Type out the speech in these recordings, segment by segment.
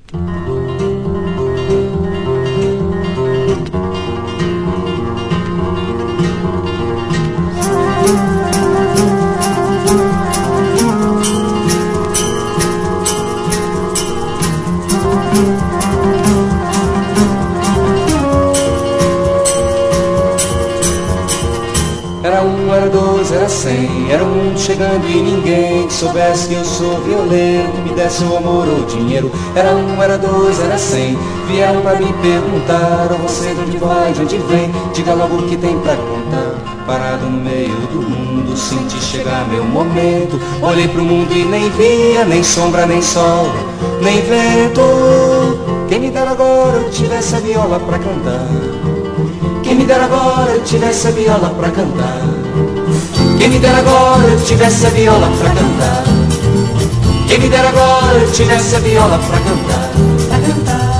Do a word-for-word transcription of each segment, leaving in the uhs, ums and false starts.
Era um, era dois, era cem, era um mundo chegando e ninguém que soubesse que eu sou violeiro, que me desse o amor ou dinheiro. Era um, era dois, era cem, vieram pra me perguntar: oh, você de onde vai, de onde vem? Diga logo o que tem pra contar. Parado no meio do mundo, senti chegar meu momento. Olhei pro mundo e nem via, nem sombra, nem sol, nem vento. Quem me dera agora eu tivesse a viola pra cantar. Quem me dera agora eu tivesse a viola pra cantar. Quem me dera agora eu tivesse a viola pra cantar. Quem me dera agora eu tivesse a viola pra cantar. Pra cantar.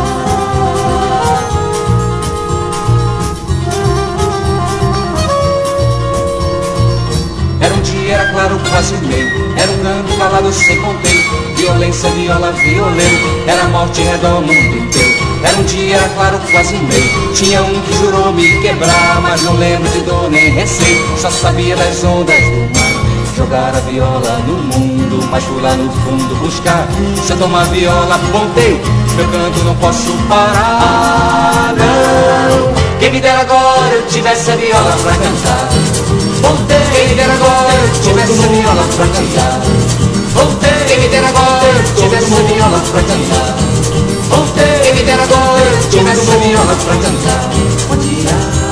Era um dia, era claro, quase meio. Era um canto calado sem ponteio. Violência, viola, violeiro. Era morte redor o mundo inteiro. Era um dia, era claro, quase meio. Tinha um que jurou me quebrar, mas não lembro de dor nem receio. Só sabia das ondas do mar, jogar a viola no mundo. Mas fui lá no fundo buscar. Se eu tomar viola, ponteio, meu canto não posso parar, não. Quem me dera agora eu tivesse a viola pra cantar. Ponteio. Quem me dera agora eu tivesse a viola pra cantar. Ponteio. Quem me dera agora eu tivesse a viola pra cantar. Ponteio. Quem me dera agora eu tivesse a viola pra cantar. Bom dia.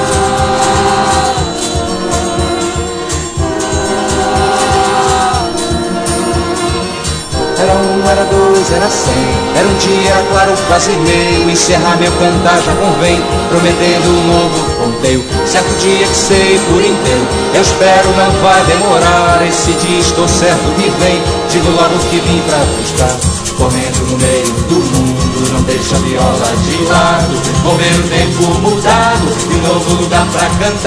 Era um, era dois, era cem. Era um dia, era claro, quase meio. Encerrar meu cantar já convém, prometendo um novo ponteio. Certo dia que sei por inteiro, eu espero não vai demorar. Esse dia estou certo que vem, digo logo que vim pra buscar. Correndo no meio do mundo, não deixa a viola de lado. Vou ver o tempo mudado e um novo lugar pra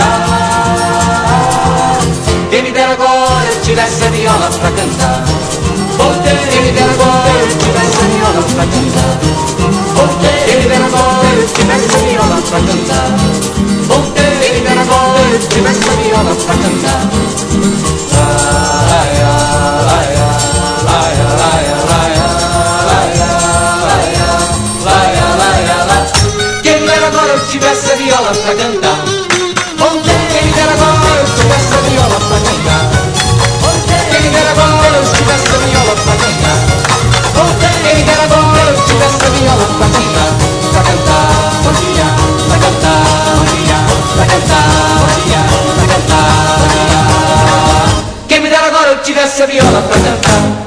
cantar. Quem me dera agora eu tivesse a viola pra cantar. Quem me dera agora eu tivesse a viola pra cantar. Quem me dera agora eu tivesse a viola pra cantar. Quem me dera agora eu tivesse a viola pra cantar. Quem me dera agora eu tivesse a viola pra cantar. Quem me dera agora eu tivesse a viola pra cantar. Quem me dera agora eu tivesse a viola pra cantar. Quem me dera agora eu tivesse a viola pra cantar. Pra cantar, bom dia, pra cantar, bom dia, pra cantar, bom dia, pra cantar, bom dia. Quem me dera agora eu tivesse a viola pra cantar.